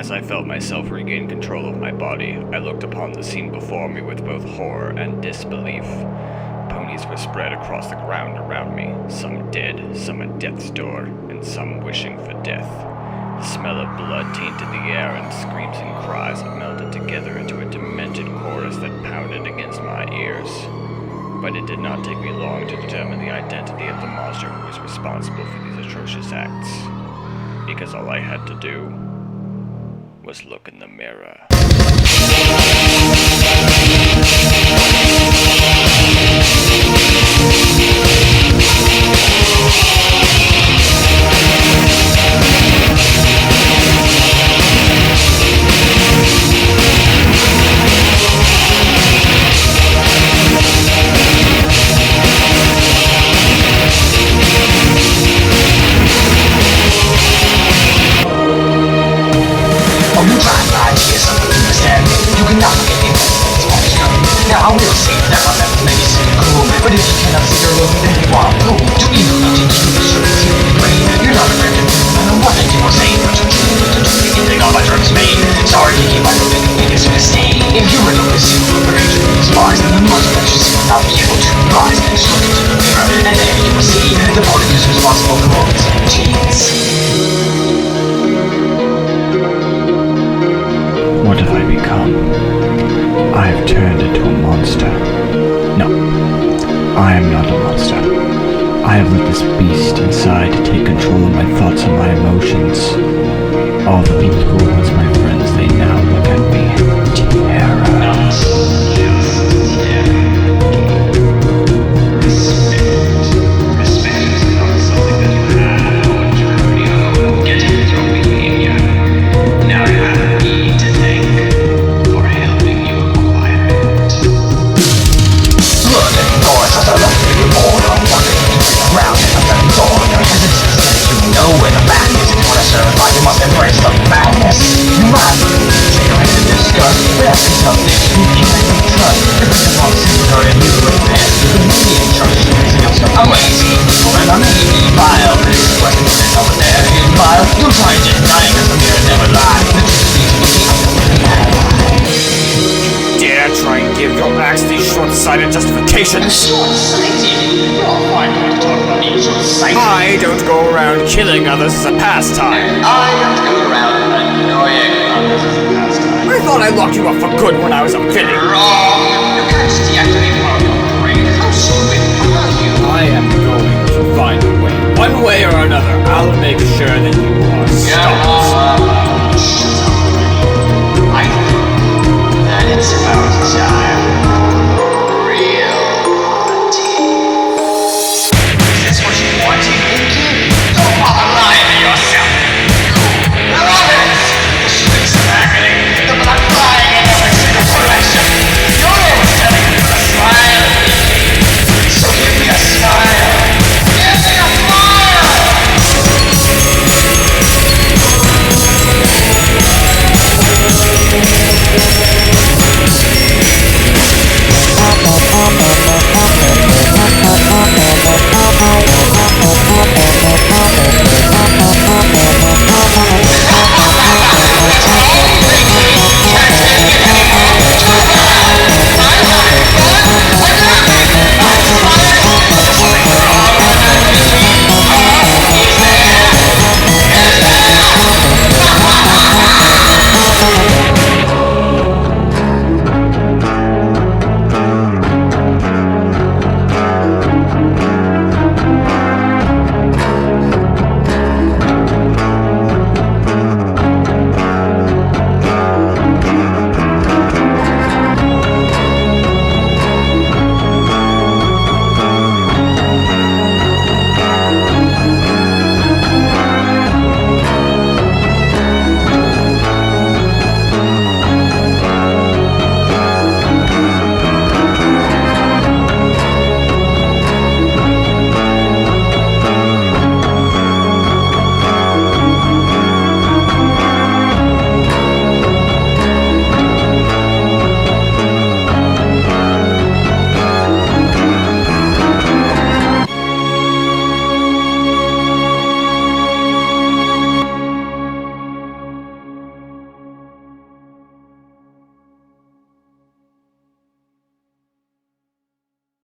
As I felt myself regain control of my body, I looked upon the scene before me with both horror and disbelief. Ponies were spread across the ground around me, some dead, some at death's door, and some wishing for death. The smell of blood tainted the air, and screams and cries melded together into a demented chorus that pounded against my ears. But it did not take me long to determine the identity of the monster who was responsible for these atrocious acts, because all I had to do was look in the mirror. Now I will say that my method may be cynical, but if you cannot see your love, then you are cool. To evil nothing to the surface of the brain. You're not a friend of mine, no what I do or say, but to anything all my drugs made. Sorry to keep my moving the biggest mistake. If you were to listen to the rage of these bars, then the most precious you will not be able to rise. Just look into the mirror, and there you will see the body is responsible for all these genes. What have I become? I have turned into a monster. No, I am not a monster. I have let this beast inside take control of my thoughts and my emotions. All the people who were once my friends, they now look at me with terror. Short-sighted justifications. I don't go around killing others as a pastime. I don't go around annoying others as a pastime. I thought I locked you up for good when I was a villain. Wrong! You can't just deactivate one of your brain. How stupid are you? I am going to find a way. One way or another, I'll make sure that